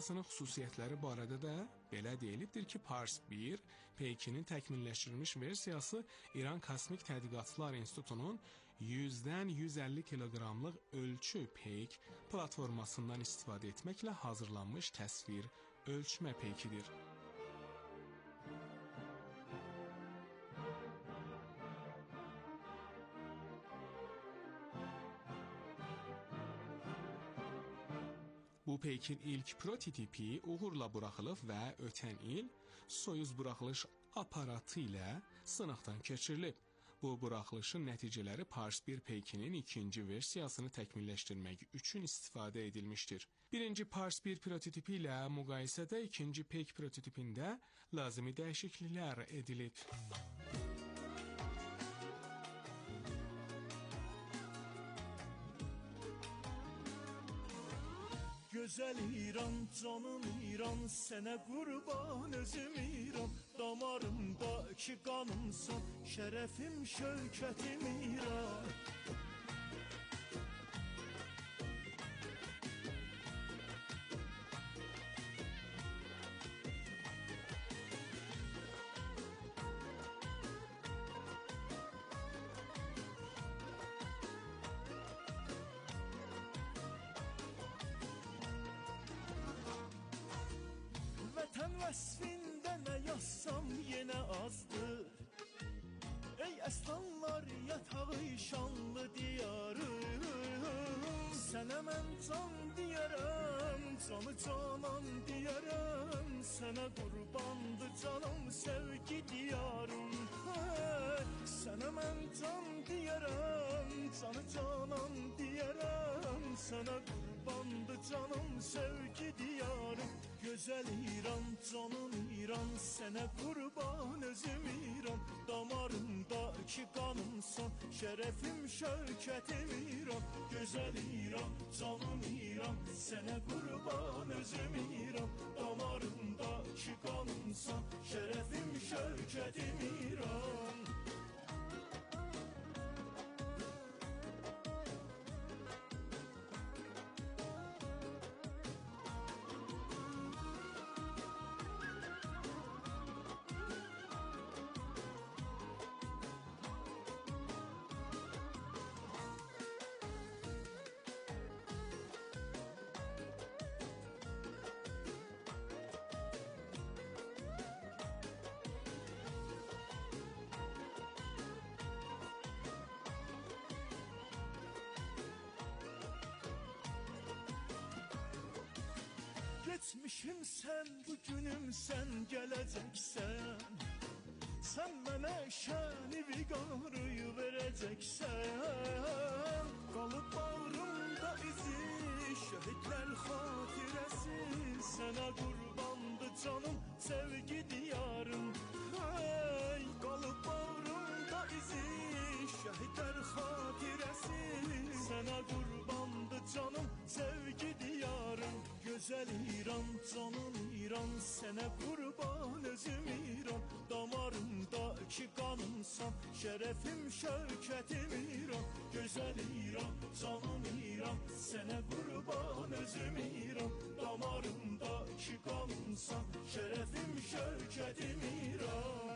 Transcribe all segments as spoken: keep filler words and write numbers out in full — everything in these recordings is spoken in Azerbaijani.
versiyasının xüsusiyyətləri barədə də belə deyilibdir ki, Pars bir peykinin təkmilləşdirilmiş versiyası İran Kosmik Tədqiqatlar İnstitutunun yüzdən yüz əlli kiloqramlıq ölçü peyk platformasından istifadə etməklə hazırlanmış təsvir ölçmə peykidir. Bu peykin ilk prototipi uğurla buraxılıb və ötən il Soyuz buraxılış aparatı ilə sınaqdan keçirilib. Bu buraxılışın nəticələri Pars bir peykinin ikinci versiyasını təkmilləşdirmək üçün istifadə edilmişdir. Birinci Pars bir prototipi ilə müqayisədə ikinci peyk prototipində lazımi dəyişikliklər edilib. Gözəl İran, canım İran, sənə qurban özüm İran. Damarımdakı qanımsan, şərəfim, şövkətim İran. Vətən vəsfində nə yazsam yenə azdır. Ey əslanlar yatağı şanlı diyarım, sənə mən can deyərəm, canı canan deyərəm, sənə qurbandı canım sevgi diyarım. Sənə mən can deyərəm, canı canan deyərəm, sənə qurbandı canım sevgi diyarım. Gözəl İran, canım İran, sənə qurban özüm İran. Damarımdakı qanımsan, şərəfim, şövkətim İran. Gözəl İran, canım İran, sənə qurban özüm İran. Damarımdakı qanımsan, şərəfim, şövkətim İran. Geçmişim sən, bugünüm sən, gələcəksən. Sən mənə şəni viqarıyı verəcəksən. Qalıb bağrımda izi, şəhidlər xatirəsi. Sənə qurbandı canım, sevgi diyarım. Hey, qalıb bağrımda izi, şəhidlər xatirəsi. Sənə qurbandı canım, sevgi diyarım. Gözəl İran, canım İran, sənə qurban özüm İran. Damarımdakı qanımsan, şərəfim, şövkətim İran. Gözəl İran, canım İran, sənə qurban özüm İran. Damarımdakı qanımsan, şərəfim, şövkətim İran.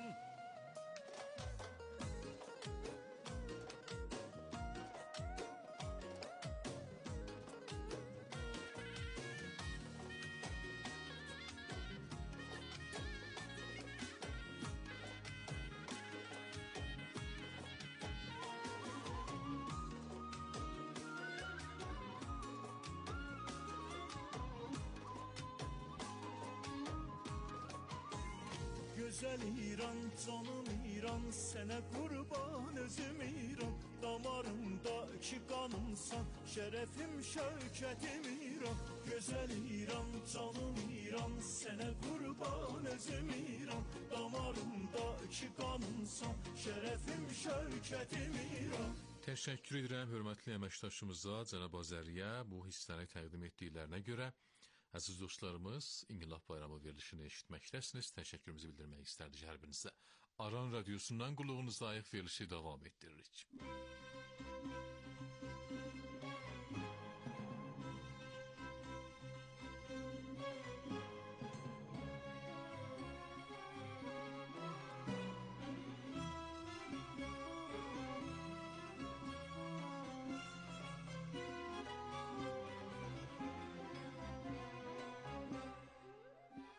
Gözəl İran, canım İran, sənə qurban özüm İran. Damarımdakı qanımsan, şərəfim, şövkətim İran. Gözəl İran, canım İran, sənə qurban özüm İran. Damarımdakı qanımsan, şərəfim, şövkətim İran. Təşəkkür edirəm hörmətli əməkdaşımıza Cənab Azəriyə bu hissəni təqdim etdiklərinə görə. Əziz dostlarımız, İnqilab Bayramı verilişini eşitməkdəsiniz. Təşəkkürümüzü bildirmək istərdik hər birinizə. Aran Radyosu'ndan qulluğunuza ayıq verilişi davam etdiririk.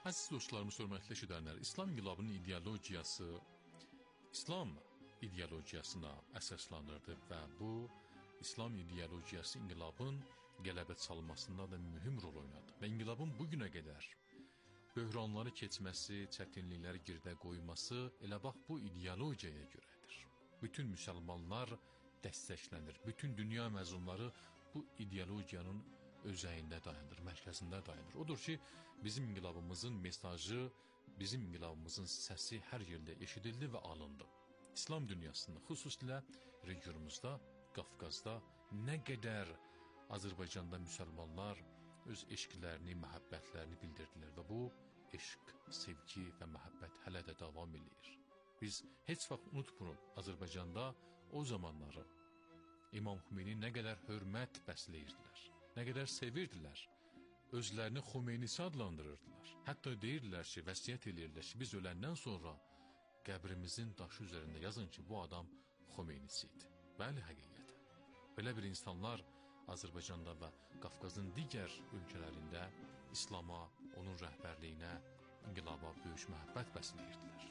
Əziz dostlarımız, hörmətli eşidənlər, İslam inqilabının ideologiyası İslam ideologiyasına əsaslanırdı və bu İslam ideologiyası inqilabın qələbə çalmasında da mühüm rol oynadı. Və inqilabın bugünə qədər böhranları keçməsi, çətinlikləri girdə qoyması elə bax bu ideologiyaya görədir. Bütün müsəlmanlar dəstəklənir, bütün dünya məzunları bu ideologiyanın özəyində dayanır, mərkəzində dayanır. Odur ki, bizim inqilabımızın mesajı, bizim inqilabımızın səsi hər yerdə eşidildi və alındı. İslam dünyasında, xüsusilə regionumuzda, Qafqazda nə qədər Azərbaycanda müsəlmanlar öz eşqlərini, məhəbbətlərini bildirdilər və bu eşq, sevgi və məhəbbət hələ də davam edir. Biz heç vaxt unutmuruq Azərbaycanda o zamanları İmam Xümeyni nə qədər hörmət bəsləyirdilər, nə qədər sevirdilər, özlərini Xumeynisi adlandırırdılar. Hətta deyirdilər ki, vəsiyyət edirdilər ki, biz öləndən sonra qəbrimizin daşı üzərində yazın ki, bu adam Xumeynisi idi. Bəli, həqiqət. Belə bir insanlar Azərbaycanda və Qafqazın digər ölkələrində İslama, onun rəhbərliyinə, inqilaba böyük məhəbbət bəsləyirdilər.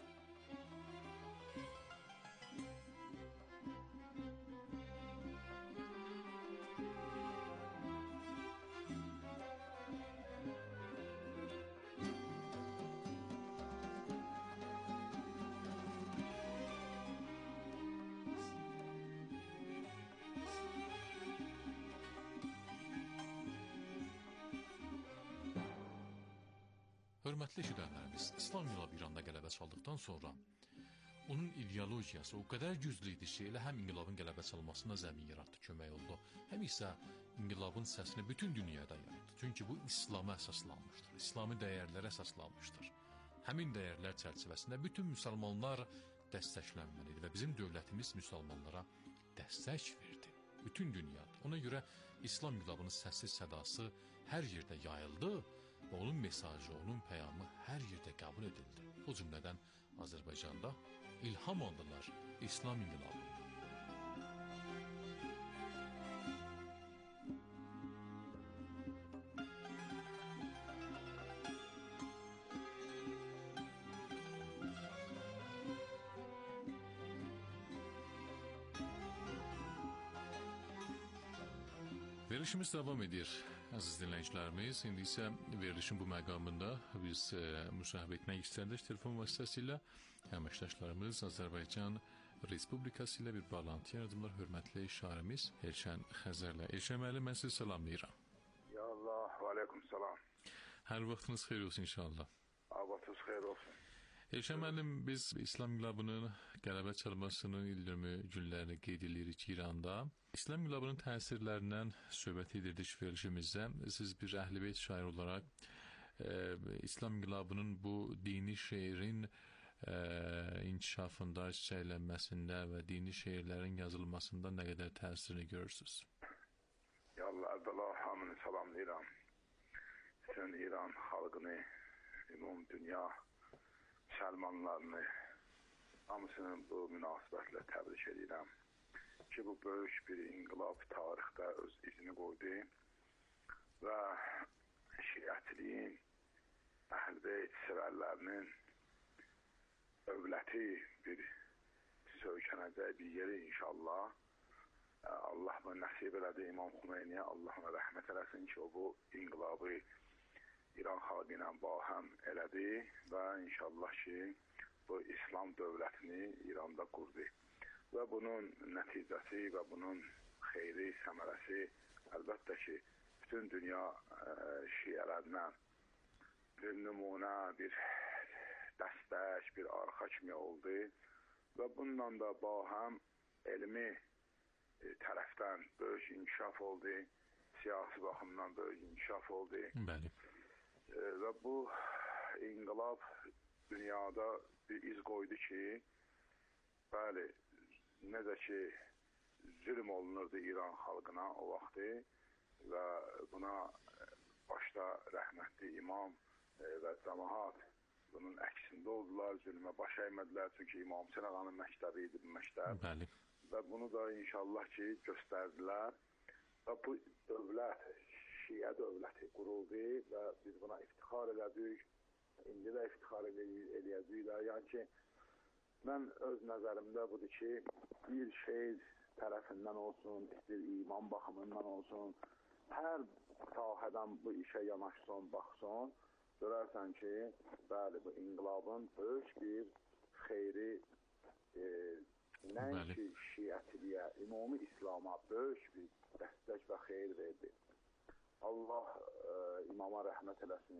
Hörmətli eşidənlərimiz, İslam inqilabı İranda qələbə çaldıqdan sonra onun ideologiyası o qədər güclü idi ki, elə həm inqilabın qələbə çalmasına zəmin yaratdı, kömək oldu, həm isə inqilabın səsini bütün dünyada yaydı. Çünki bu İslama əsaslanmışdır, İslami dəyərlərə əsaslanmışdır. Həmin dəyərlər çərçivəsində bütün müsəlmanlar dəstəklənməlidir və bizim dövlətimiz müsəlmanlara dəstək verdi. Bütün dünyada. Ona görə İslam inqilabının səsi, sədası hər yerdə yayıldı və onun mesajı, onun peyamı hər yerdə qəbul edildi. O cümlədən Azərbaycanda ilham aldılar İslam inqilabı. Verilişimiz davam edir, əziz dinləyicilərimiz. İndi isə verilişin bu məqamında biz e, müsahibə etmək istərdik telefon vasitəsilə. Əməkdaşlarımız Azərbaycan Respublikası ilə bir bağlantı yaradımlar. Hörmətli şairimiz Elşən Xəzərlə. Elşən müəllim, mən sizi salamlayıram. Ya Allah, və aleykum salam. Hər vaxtınız xeyir olsun inşallah. Vaxtınız xeyir olsun. Elşən müəllim, biz İslam inqilabının qələbə çalmasının ildönümü günlərini qeyd edirik İranda. İslam inqilabının təsirlərindən söhbət edirdik verilişimizdə. Siz bir əhl-i beyt şair olaraq e, İslam inqilabının bu dini şeirin e, inkişafında, çiçəklənməsində və dini şeirlərin yazılmasında nə qədər təsirini görürsünüz? Ya Allah, əvvəla hamını salamlayıram. Bütün İran xalqını, ümum dünya müsəlmanlarını, hamısının bu münasibətlə təbrik edirəm ki, bu böyük bir inqilab tarixdə öz izini qoydu və şiətliyin, əhl-beyt sevərlərinin övləti bir söykənəcək bir yeri inşallah. Allah bunu nəsib elədi İmam Xümeyniyə, Allah ona rəhmət eləsin ki, o bu inqilabı İran xalqı ilə bahəm elədi və inşallah ki, bu İslam dövlətini İranda qurdu. Və bunun nəticəsi və bunun xeyri, səmərəsi əlbəttə ki, bütün dünya ə, şiələrindən bir nümunə, bir dəstək, bir arxa kimi oldu və bununla da bahəm elmi e, tərəfdən böyük inkişaf oldu, siyasi baxımdan böyük inkişaf oldu. Bəli. E, və bu inqilab dünyada bir iz qoydu ki, bəli, necə ki, zülm olunurdu İran xalqına o vaxtı və buna başda rəhmətli imam və cəmaat bunun əksində oldular, zülmə baş əymədilər, çünki İmam Hüseyn ağanın məktəbi idi bu məktəb. Bəli. Və bunu da inşallah ki, göstərdilər və bu dövlət, şiə dövləti quruldu və biz buna iftixar elədik indi də iftixar eləyəcəyik də. Yəni ki, mən öz nəzərimdə budur ki, bir şey tərəfindən olsun, istəyir iman baxımından olsun, hər sahədən bu işə yanaşsın, baxsın, görərsən ki, bəli, bu inqilabın böyük bir xeyri, e, nəinki şiətiliyə, ümumi İslama böyük bir dəstək və xeyir verdi. Allah e, imama rəhmət eləsin,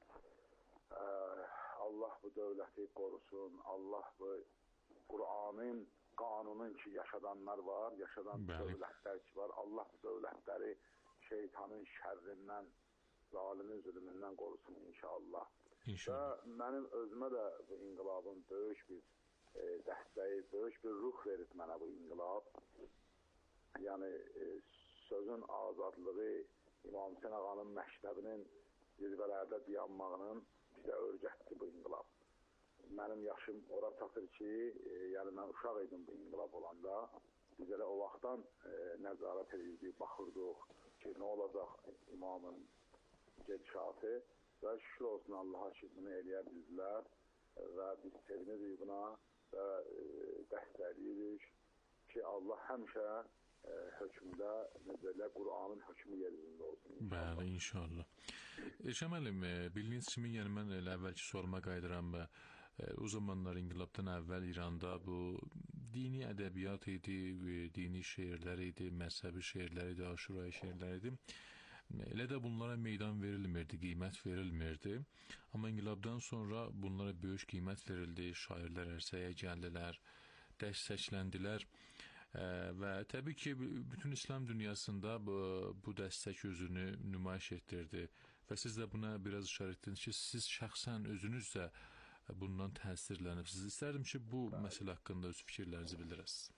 e, Allah bu dövləti qorusun, Allah bu Qur'anın, qanunun ki, yaşadanlar var, yaşadan dövlətlər ki var, Allah bu dövlətləri şeytanın şərrindən, zalimin zülmündən qorusun inşallah. İnşallah. Və mənim özümə də bu inqilabın böyük bir e, dəstəyi, böyük bir ruh verib mənə bu inqilab. Yəni e, sözün azadlığı, İmam Hüseyin ağanın məktəbinin zirvələrdə dayanmağının bizə öyrətdi bu inqilab. Mənim yaşım ora çatır ki, e, yəni mən uşaq idim bu inqilab olanda. Biz elə o vaxtdan e, nəzarət edirdik, baxırdıq ki, nə olacaq imamın gedişatı və şükür olsun Allaha ki, bunu eləyə bildilər və biz sevinirik buna və e, dəstəkləyirik ki, Allah həmişə e, hökmdə, necə elə Qur'anın hökmü yerində olsun. İnşallah. Bəli, inşallah. Elşən müəllim, bildiyiniz kimi, yəni mən elə əvvəlki soruma qayıdıram və e, o zamanlar inqilabdan əvvəl İranda bu dini ədəbiyyat idi, dini şeirlər idi, məzhəbi şeirlər idi, aşuraya şeirlər idi. Elə də bunlara meydan verilmirdi, qiymət verilmirdi. Amma inqilabdan sonra bunlara böyük qiymət verildi, şairlər ərsəyə gəldilər, dəstəkləndilər e, və təbii ki, bütün İslam dünyasında bu, bu dəstək özünü nümayiş etdirdi və siz də buna biraz işarət etdiniz ki, siz şəxsən özünüz də bundan təsirlənibsiniz. İstərdim ki, bu məsələ haqqında öz fikirlərinizi bildirəsiniz.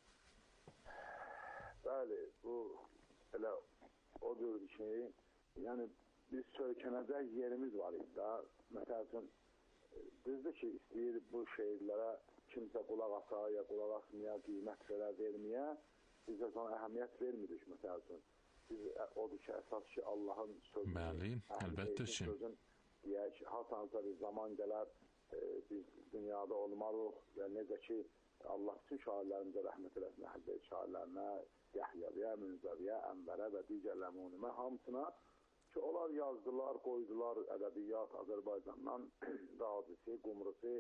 Bəli, bu elə odur ki, yəni biz söykənəcək yerimiz var idi da. Məsəl üçün, düzdür ki, istəyir bu şeirlərə kimsə qulaq asa, ya qulaq asmaya, qiymət verə, verməyə, biz də sonra əhəmiyyət vermirik, məsəl üçün. Biz, odur ki, əsas ki, Allahın sözünü, bəli, əlbəttə ki, sözün deyək, hasansa bir zaman gələr, e, biz dünyada olmalıyıq və necə ki, Allah bütün şairlərimizə rəhmət eləsin, Həzrət şairlərinə, Yəhyaviyə, Münzəviyə, Ənvərə və digər ləmunimə hamısına ki, onlar yazdılar, qoydular ədəbiyyat Azərbaycandan, Qazisi, Qumrusi,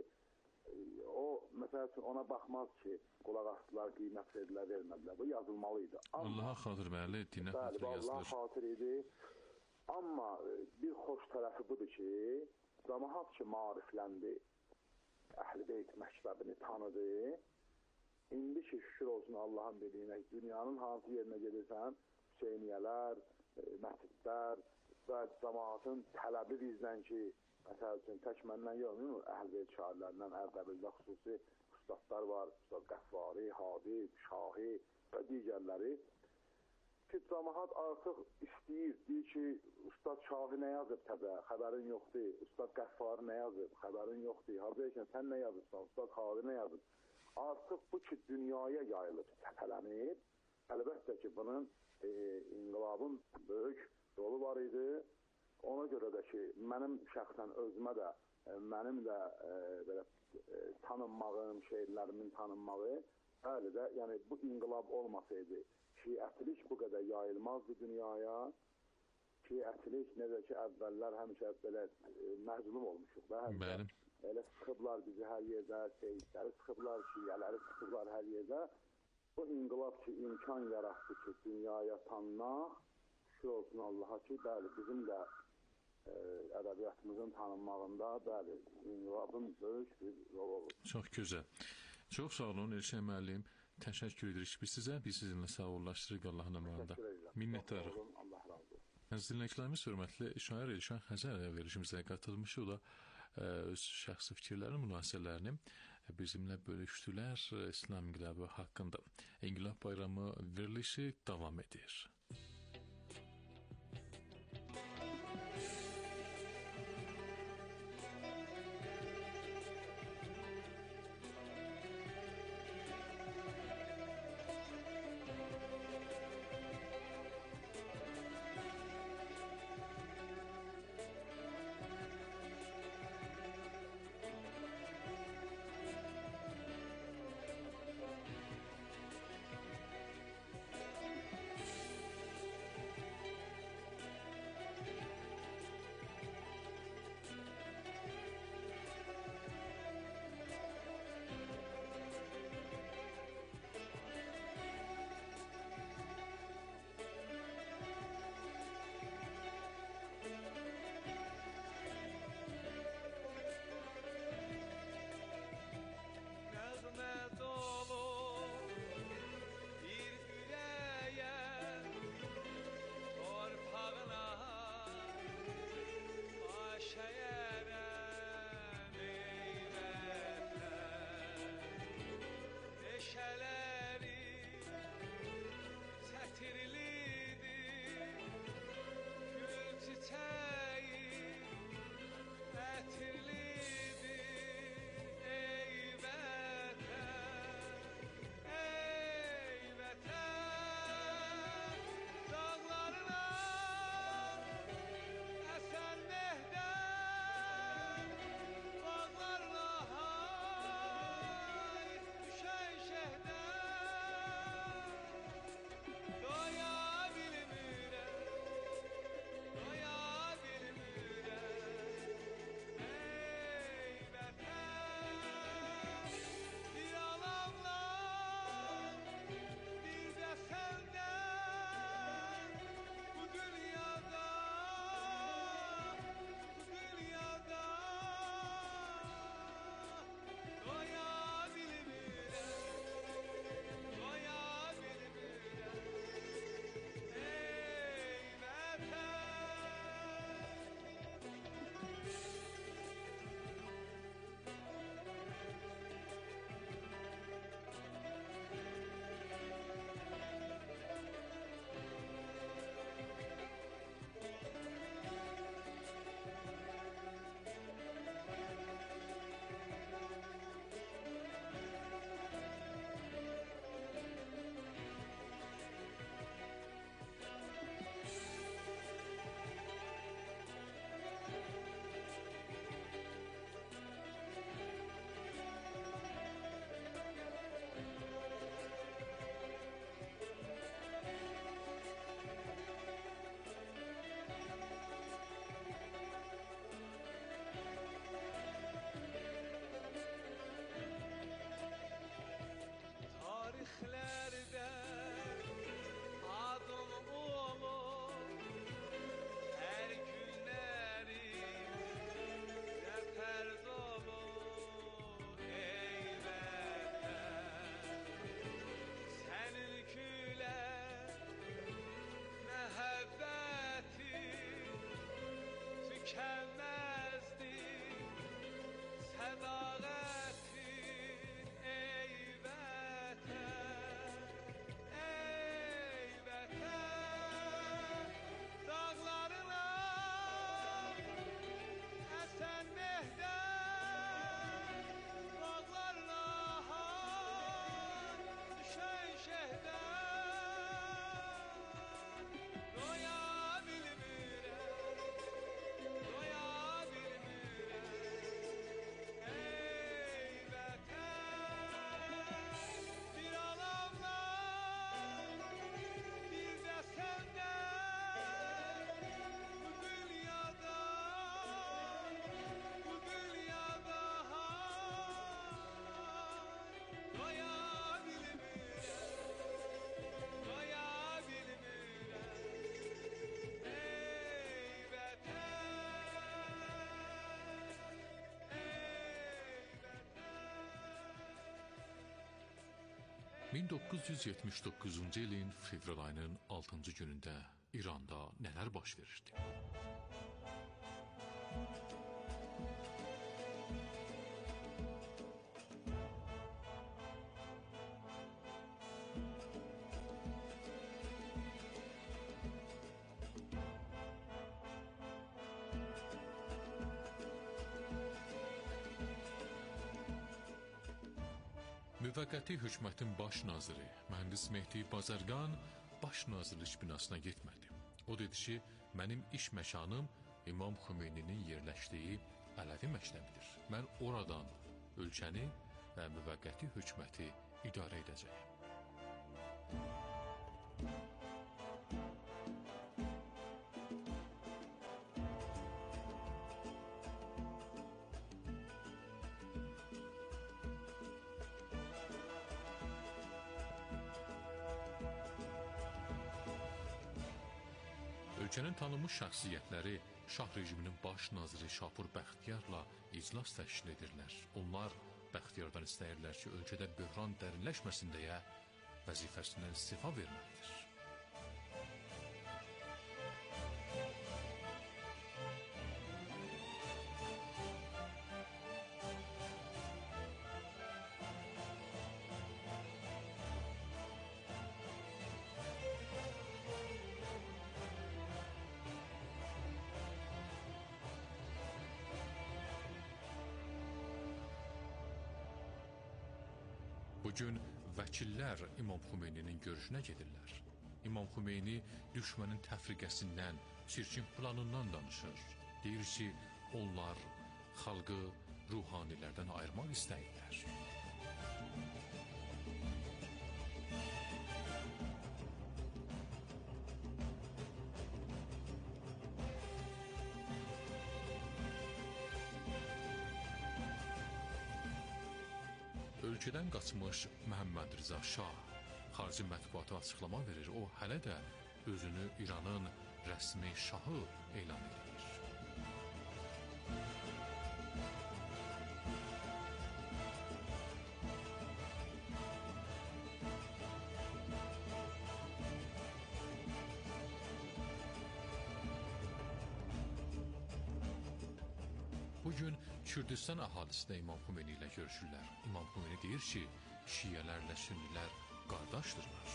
o, məsəl üçün, ona baxmaz ki, qulaq asdılar, qiymət verdilər, vermədilər. Bu yazılmalıydı. Allaha xatır, bəli, dinə xatır yazılır. Allaha xatır idi. Amma bir xoş tərəfi budur ki, cəmaət ki, marifləndi, Əhl-i Beyt məktəbini tanıdı. İndi ki, şükür olsun Allahın dediyinə, dünyanın hansı yerinə gedirsən, Hüseyniyələr, məscidlər və cəmaatın tələbi bizdən ki, məsəl üçün, tək məndən yox, Əhl-i Beyt şairlərindən Ərdəbildə xüsusi ustadlar var, Ustad Qəfvari, Hadi, Şahi və digərləri ki, cəmaat artıq istəyir, deyir ki, Ustad Şahi nə yazıb təzə, xəbərin yoxdur, Ustad Qəfvari nə yazıb, xəbərin yoxdur, Hacı sən nə yazıbsan, Ustad Hadi nə yazıb? Artıq bu ki, dünyaya yayılıb, təpələnib, əlbəttə ki, bunun e, inqilabın böyük rolu var idi. Ona görə də ki, mənim şəxsən özümə də, e, mənim də e, belə e, tanınmağım, şeirlərimin tanınmağı, bəli də, yəni bu inqilab olmasaydı, şiətlik bu qədər yayılmazdı dünyaya. Şiətlik necə ki, əvvəllər həmişə belə e, məzlum olmuşuq da, həmişə. Elə sıxıblar bizi hər yerdə, seyidləri sıxıblar, şiyələri sıxıblar hər yerdə. Bu inqilab ki, imkan yaratdı ki, dünyaya tanınaq, şükür olsun Allaha ki, bəli, bizim də e, ədəbiyyatımızın tanınmağında, bəli, inqilabın böyük bir rol olur. Çox gözəl. Çox sağ olun, Elşən müəllim. Təşəkkür edirik biz sizə, biz sizinlə sağollaşdırıq Allahın əmanında. Minnətdarıq. Allah razı olsun. Əziz dinləyicilərimiz, hörmətli şair Elşən Xəzər verilişimizə qatılmışı, o da öz şəxsi fikirlərini, münasirələrini bizimlə bölüşdülər İslam inqilabı haqqında. İnqilab bayramı verilişi davam edir. min doqquz yüz yetmiş doqquzuncu ilin fevral ayının altıncı günündə İranda nələr baş verirdi? Müvəqqəti hökumətin baş naziri mühəndis Mehdi Bazargan baş nazirlik binasına getmədi. O dedi ki, mənim iş məkanım İmam Xümeyninin yerləşdiyi Ələvi məktəbidir. Mən oradan ölkəni və müvəqqəti hökuməti idarə edəcəyəm. Ölkənin tanınmış şəxsiyyətləri şah rejiminin baş naziri Şapur Bəxtiyarla iclas təşkil edirlər. Onlar Bəxtiyardan istəyirlər ki, ölkədə böhran dərinləşməsin deyə vəzifəsindən istifa verməlidir. Bugün vəkillər İmam Xümeyninin görüşünə gedirlər. İmam Xümeyni düşmənin təfriqəsindən, çirkin planından danışır. Deyir ki, onlar xalqı ruhanilərdən ayırmaq istəyirlər. Ölkədən qaçmış Məhəmməd Rıza Şah xarici mətbuata açıqlama verir. O hələ də özünü İranın rəsmi şahı elan edir. Bugün Kürdistan əhalisi də İmam Xümeyni ilə görüşürlər. İmam Xümeyni deyir ki, şiyələrlə sünnilər qardaşdırlar.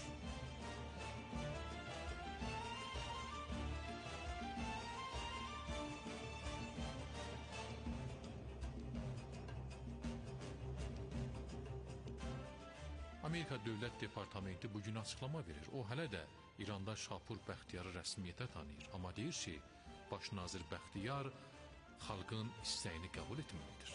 Amerika Dövlət Departamenti bugün açıqlama verir. O hələ də İranda Şapur Bəxtiyarı rəsmiyyətə tanıyır. Amma deyir ki, baş nazir Bəxtiyar xalqın istəyini qəbul etməlidir.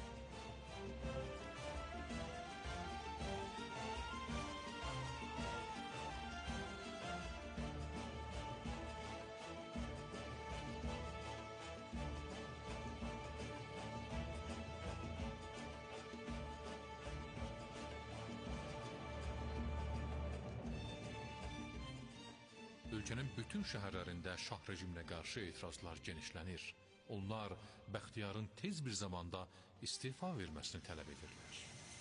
Ölkənin bütün şəhərlərində şah rejiminə qarşı etirazlar genişlənir. Onlar Bəxtiyarın tez bir zamanda istifa verməsini tələb edirlər.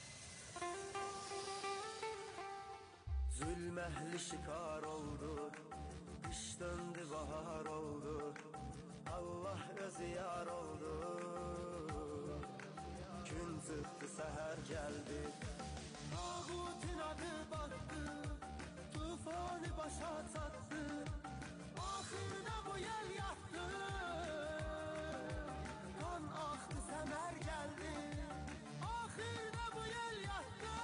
Zulməhli şikar oldu, qış döndü bahar oldu, Allah özü yar oldu. Gün çıxdı səhər gəldi, tağutin adı battı, tufanı başa çatdı, axırda bu yel yatdı. Kan axdı səmər gəldi, axırda bu yel yatdı.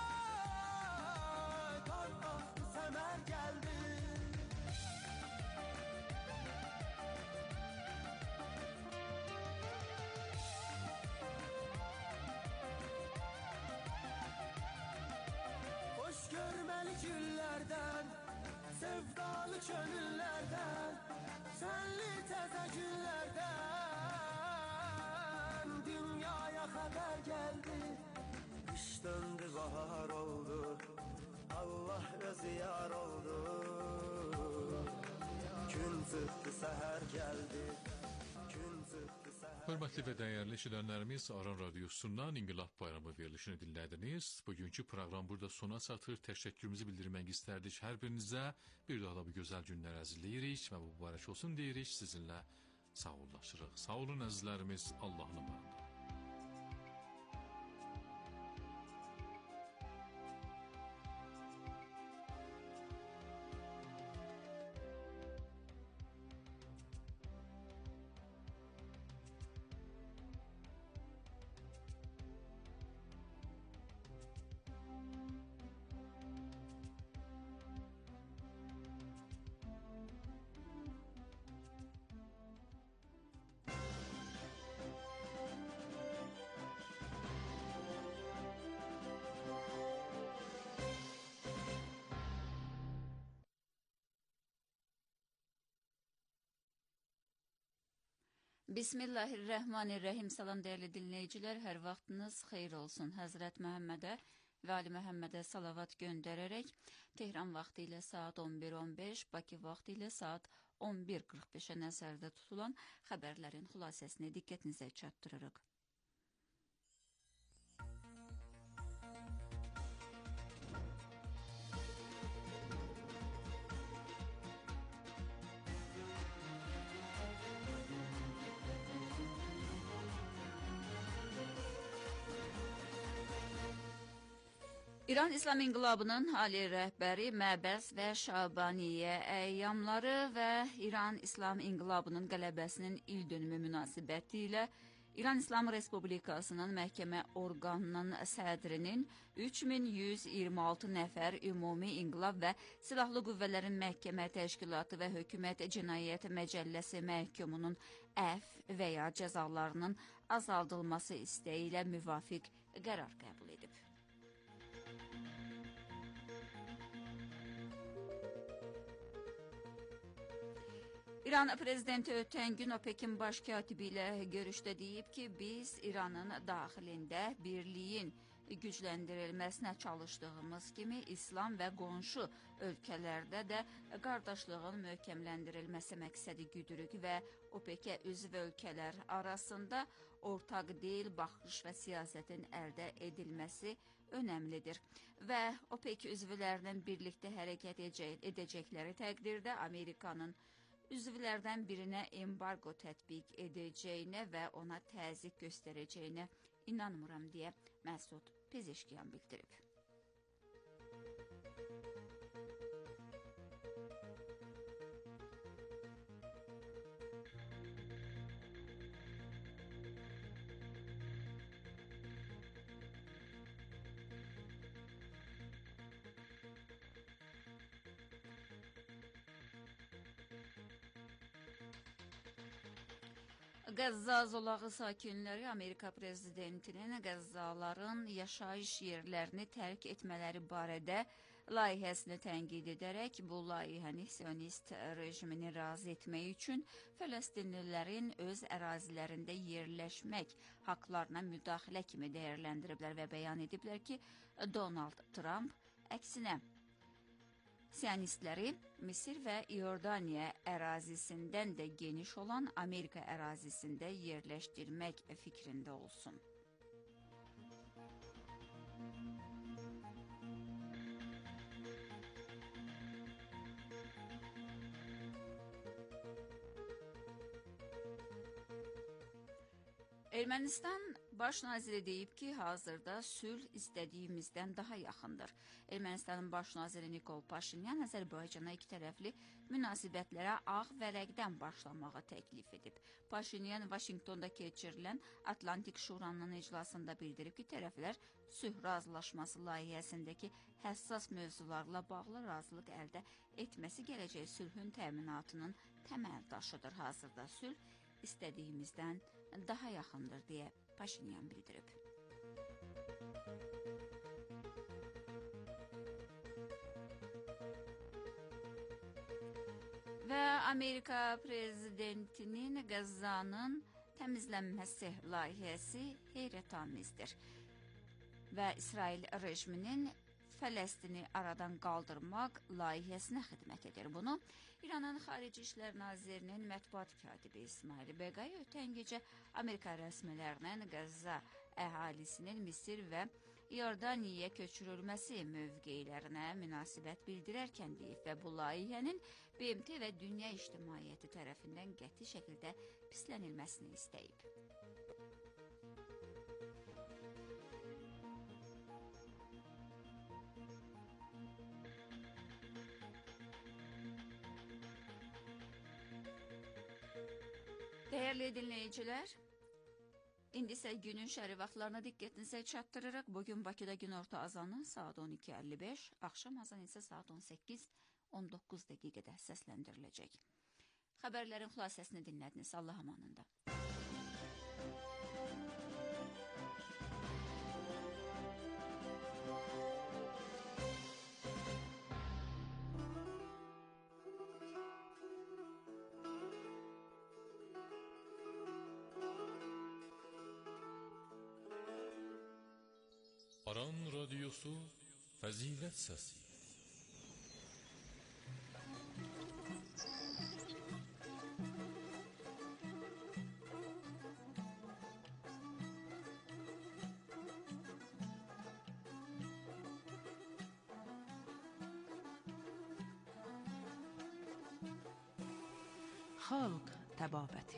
Kan axdı səmər gəldi. Hoş görməli güllərdən, sevdalı könüllərdən, şənli təzə günlərdən dünyaya xəbər gəldi. Qış döndü bahar oldu, Allah özü yar oldu. Gün çıxdı səhər gəldi, gün çıxdı səhər. Hörmətli və dəyərli eşidənlərimiz, Aran Radiosundan İnqilab Bayramı verilişini dinlədiniz. Bugünkü proqram burada sona çatır. Təşəkkürümüzü bildirmək istərdik hər birinizə. Bir daha da bu gözəl günlər əzizləyirik və mübarək olsun deyirik. Sizinlə sağollaşırıq. Sağ olun əzizlərimiz, Allahın amanında. Bismillahirrahmanirrahim. Salam dəyərli dinləyicilər, hər vaxtınız xeyir olsun. Həzrət Məhəmmədə və Ali Məhəmmədə salavat göndərərək Tehran vaxtı ilə saat on bir on beş, Bakı vaxtı ilə saat on bir qırx beşə nəzərdə tutulan xəbərlərin xülasəsini diqqətinizə çatdırırıq. İran İslam İnqilabının ali rəhbəri Məbəs və Şabaniyyə əyyamları və İran İslam İnqilabının qələbəsinin ildönümü münasibəti ilə İran İslam Respublikasının məhkəmə orqanının sədrinin üç min yüz iyirmi altı nəfər ümumi inqilab və silahlı qüvvələrin məhkəmə təşkilatı və hökumət cinayət məcəlləsi məhkumunun əfv və ya cəzalarının azaldılması istəyi ilə müvafiq qərar qəbul edib. İran prezidenti ötən gün OPEC-in baş katibi ilə görüşdə deyib ki, biz İranın daxilində birliyin gücləndirilməsinə çalışdığımız kimi İslam və qonşu ölkələrdə də qardaşlığın möhkəmləndirilməsi məqsədi güdürük və OPEC-ə üzv ölkələr arasında ortaq deyil baxış və siyasətin əldə edilməsi önəmlidir və OPEC üzvlərinin birlikdə hərəkət edəcəkləri təqdirdə Amerikanın üzvlərdən birinə embargo tətbiq edəcəyinə və ona təzyiq göstərəcəyinə inanmıram deyə Məsud Pezeşkiyan bildirib. Qəzza zolağı sakinləri Amerika prezidentinin Qəzzaların yaşayış yerlərini tərk etmələri barədə layihəsini tənqid edərək bu layihəni sionist rejimini razı etmək üçün Fələstinlilərin öz ərazilərində yerləşmək haqlarına müdaxilə kimi dəyərləndiriblər və bəyan ediblər ki, Donald Trump əksinə Siyonistləri Misir və İordaniya ərazisindən də geniş olan Amerika ərazisində yerləşdirmək fikrində olsun. Ermənistan baş naziri deyib ki, hazırda sülh istədiyimizdən daha yaxındır. Ermənistanın baş naziri Nikol Paşinyan Azərbaycana iki tərəfli münasibətlərə ağ vərəqdən başlamağı təklif edib. Paşinyan Vaşinqtonda keçirilən Atlantik Şuranın iclasında bildirib ki, tərəflər sülh razılaşması layihəsindəki həssas mövzularla bağlı razılıq əldə etməsi gələcək sülhün təminatının təməl daşıdır. Hazırda sülh istədiyimizdən daha yaxındır deyə Paşinyan bildirib. Və Amerika prezidentinin Qəzzanın təmizlənməsi layihəsi heyrətamizdir və İsrail rejiminin Fələstini aradan qaldırmaq layihəsinə xidmət edir. Bunu İranın Xarici İşlər Nazirinin mətbuat katibi İsmail Beqay ötən gecə Amerika rəsmilərinin Qəzza əhalisinin Misir və İordaniyaya köçürülməsi mövqeylərinə münasibət bildirərkən deyib və bu layihənin B M T və dünya ictimaiyyəti tərəfindən qəti şəkildə pislənilməsini istəyib. Dəyərli dinləyicilər, İndi isə günün şəri vaxtlarına diqqətinizə çatdırırıq. Bugün Bakıda günorta azanı saat on iki əlli beş, axşam azanı isə saat on səkkiz on doqquz dəqiqədə səsləndiriləcək. Xəbərlərin xülasəsini dinlədiniz. Allah amanında. Aran Radyosu Fəzilət Səsi. Xalq təbabəti.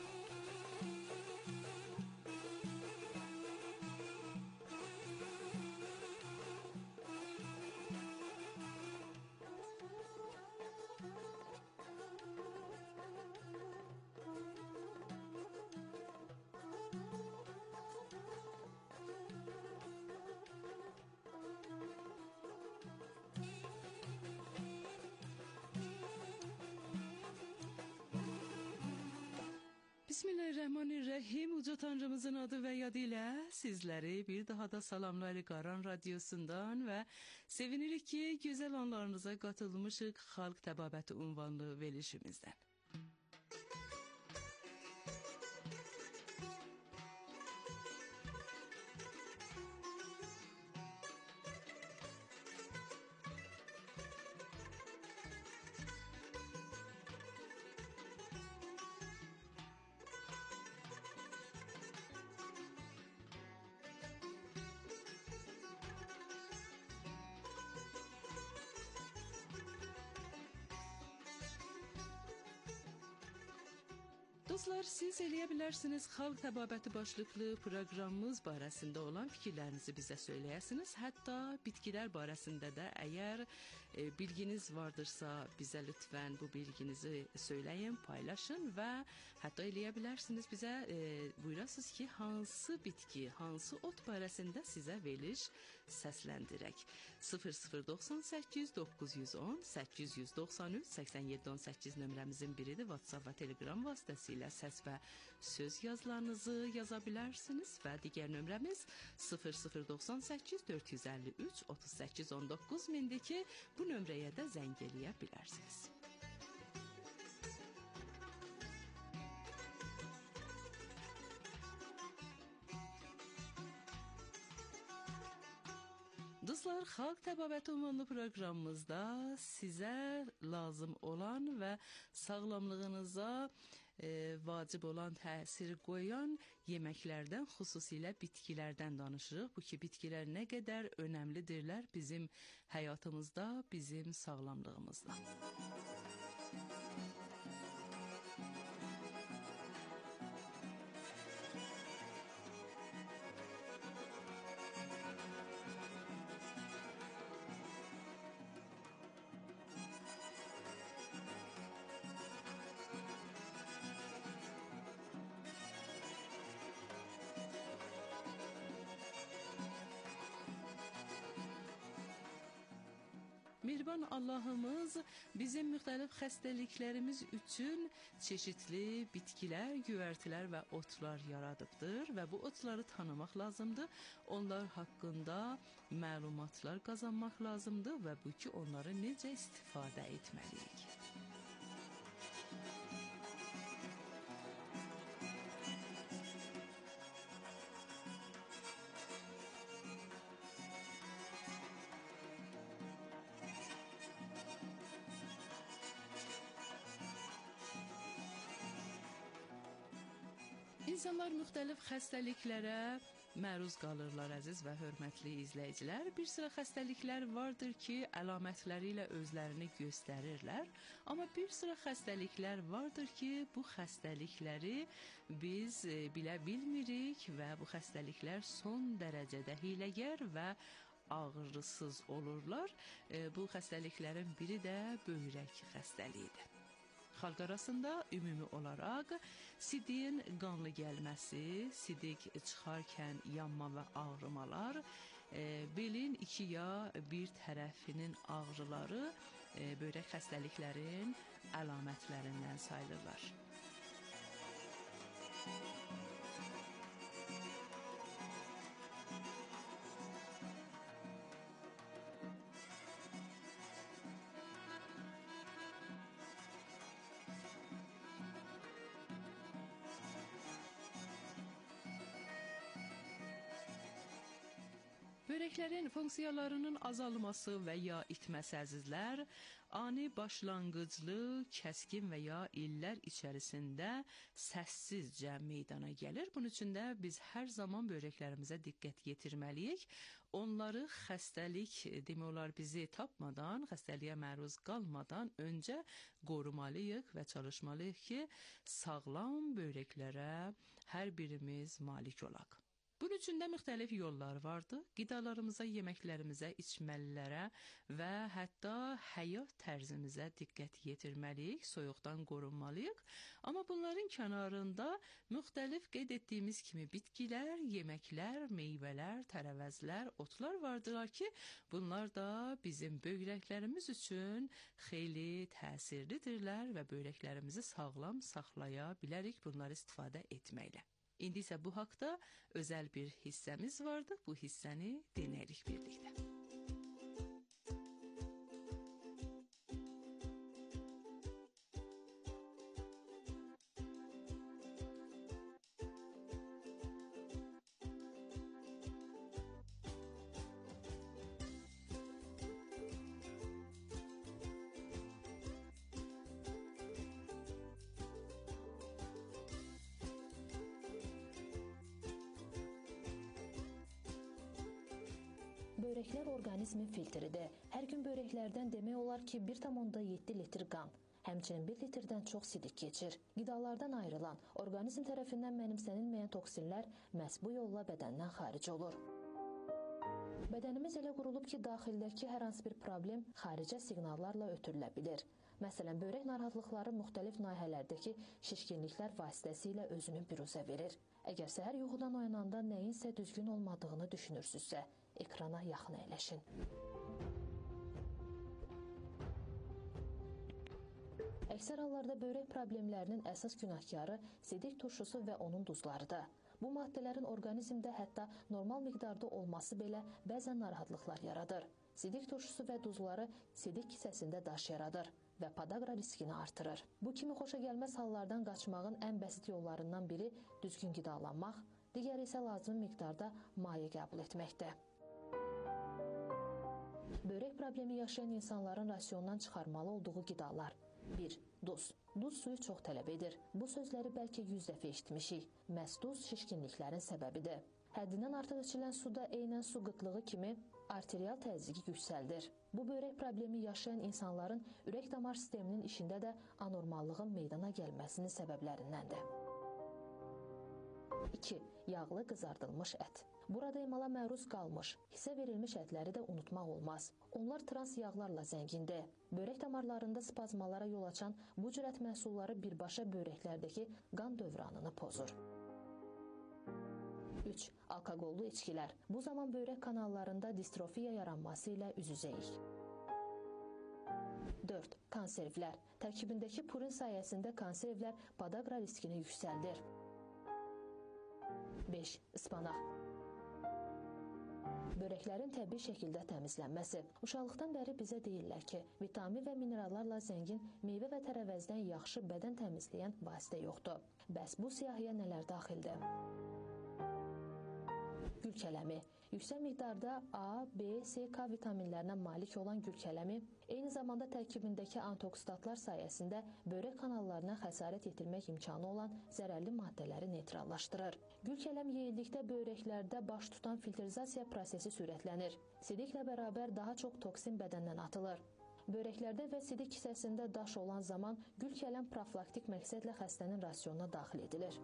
Bismillahirrahmanirrahim. Uca Tanrımızın adı və yadı ilə sizləri bir daha da salamlayırıq Aran Radyosundan və sevinirik ki, gözəl anlarınıza qatılmışıq Xalq Təbabəti unvanlı verilişimizdən. Dostlar, siz eləyə bilərsiniz Xalq Təbabəti başlıqlı proqramımız barəsində olan fikirlərinizi bizə söyləyəsiniz. Hətta bitkilər barəsində də əgər e, bilginiz vardırsa bizə lütfən bu bilginizi söyləyin, paylaşın və hətta eləyə bilərsiniz bizə e, buyurasınız ki, hansı bitki, hansı ot barəsində sizə veriliş səsləndirək. sıfır sıfır doxsan səkkiz doqquz yüz on səkkiz yüz doxsan üç səksən yeddi on səkkiz nömrəmizin biridir. WhatsApp və Telegram vasitəsilə səs və söz yazılarınızı yaza bilərsiniz və digər nömrəmiz sıfır sıfır doxsan səkkiz dörd yüz əlli üç otuz səkkiz on doqquz mindir ki, bu nömrəyə də zəng eləyə bilərsiniz. Dostlar, Xalq Təbabəti unvanlı proqramımızda sizə lazım olan və sağlamlığınıza e, vacib olan təsir qoyan yeməklərdən, xüsusilə bitkilərdən danışırıq. Bu ki, bitkilər nə qədər önəmlidirlər bizim həyatımızda, bizim sağlamlığımızda. Mehriban Allahımız bizim müxtəlif xəstəliklərimiz üçün çeşitli bitkilər, güvərtilər və otlar yaradıbdır və bu otları tanımaq lazımdır. Onlar haqqında məlumatlar qazanmaq lazımdır və bu ki, onları necə istifadə etməliyik. İnsanlar müxtəlif xəstəliklərə məruz qalırlar, əziz və hörmətli izləyicilər. Bir sıra xəstəliklər vardır ki, əlamətləri ilə özlərini göstərirlər. Amma bir sıra xəstəliklər vardır ki, bu xəstəlikləri biz e, bilə bilmirik və bu xəstəliklər son dərəcədə hiyləgər və ağrısız olurlar. E, bu xəstəliklərin biri də böyrək xəstəliyidir. Xalq arasında ümumi olaraq sidiyin qanlı gəlməsi, sidik çıxarkən yanma və ağrımalar, e, belin iki ya bir tərəfinin ağrıları e, böyrək xəstəliklərin əlamətlərindən sayılırlar. Börəklərin funksiyalarının azalması və ya itməsi, əzizlər, ani başlanğıclı, kəskin və ya illər içərisində səssizcə meydana gəlir. Bunun üçün də biz hər zaman börəklərimizə diqqət yetirməliyik. Onları xəstəlik, demək olar, bizi tapmadan, xəstəliyə məruz qalmadan öncə qorumalıyıq və çalışmalıyıq ki, sağlam börəklərə hər birimiz malik olaq. Bunun üçün də müxtəlif yollar vardır. Qidalarımıza, yeməklərimizə, içməlilərə və hətta həyat tərzimizə diqqət yetirməliyik, soyuqdan qorunmalıyıq. Amma bunların kənarında müxtəlif qeyd etdiyimiz kimi bitkilər, yeməklər, meyvələr, tərəvəzlər, otlar vardırlar ki, bunlar da bizim böbrəklərimiz üçün xeyli təsirlidirlər və böbrəklərimizi sağlam saxlaya bilərik bunları istifadə etməklə. İndi isə bu haqda özəl bir hissəmiz vardı. Bu hissəni dinləyirik birlikdə. Börəklər orqanizmin filtridir. Hər gün börəklərdən demək olar ki, bir tam onda yeddi litr qan, həmçinin bir litrdən çox sidik keçir. Qidalardan ayrılan, orqanizm tərəfindən mənimsənilməyən toksinlər məhz bu yolla bədəndən xaric olur. Bədənimiz elə qurulub ki, daxildəki hər hansı bir problem xaricə siqnallarla ötürülə bilir. Məsələn, börək narahatlıqları müxtəlif nahiyələrdəki şişkinliklər vasitəsilə özünü büruzə verir. Əgər səhər yuxudan oyananda nəyinsə düzgün olmadığını düşünürsünüzsə, ekrana yaxın əyləşin. Əksər hallarda börək problemlərinin əsas günahkarı sidik turşusu və onun duzlarıdır. Bu maddələrin orqanizmdə hətta normal miqdarda olması belə bəzən narahatlıqlar yaradır. Sidik turşusu və duzları sidik kisəsində daş yaradır və podaqa riskini artırır. Bu kimi xoşagəlməz hallardan qaçmağın ən bəsit yollarından biri düzgün qidalanmaq, digəri isə lazım miqdarda maye qəbul etməkdir. Börək problemi yaşayan insanların rasiondan çıxarmalı olduğu qidalar. bir. Duz. Duz suyu çox tələb edir. Bu sözləri bəlkə yüz dəfə eşitmişik. Məhz duz şişkinliklərin səbəbidir. Həddindən artıq içilən suda eynən su qıtlığı kimi arterial təzyiqi yüksəldir. Bu börək problemi yaşayan insanların ürək damar sisteminin işində də anormallığın meydana gəlməsinin səbəblərindəndir. iki. Yağlı qızardılmış ət. Burada emala məruz qalmış, hissə verilmiş ətləri də unutmaq olmaz. Onlar trans yağlarla zəngindir. Börək damarlarında spazmalara yol açan bu cür ət məhsulları birbaşa börəklərdəki qan dövranını pozur. üç. Alkoqollu içkilər. Bu zaman börək kanallarında distrofiya yaranması ilə üz-üzəyik. dörd. Konservlər. Tərkibindəki purin sayəsində konservlər podaqa riskini yüksəldir. beş. Ispanaq. Börəklərin təbii şəkildə təmizlənməsi. Uşaqlıqdan bəri bizə deyirlər ki, vitamin və minerallarla zəngin meyvə və tərəvəzdən yaxşı bədən təmizləyən vasitə yoxdur. Bəs bu siyahıya nələr daxildir? Gül kələmi. Yüksək miqdarda A, B, C, K vitaminlərinə malik olan gül kələmi eyni zamanda tərkibindəki antioksidatlar sayəsində börək kanallarına xəsarət yetirmək imkanı olan zərərli maddələri neytrallaşdırır. Gül kələm yeyildikdə börəklərdə baş tutan filtrizasiya prosesi sürətlənir. Sidiklə bərabər daha çox toksin bədəndən atılır. Börəklərdə və sidik kisəsində daş olan zaman gül kələm profilaktik məqsədlə xəstənin rasionuna daxil edilir.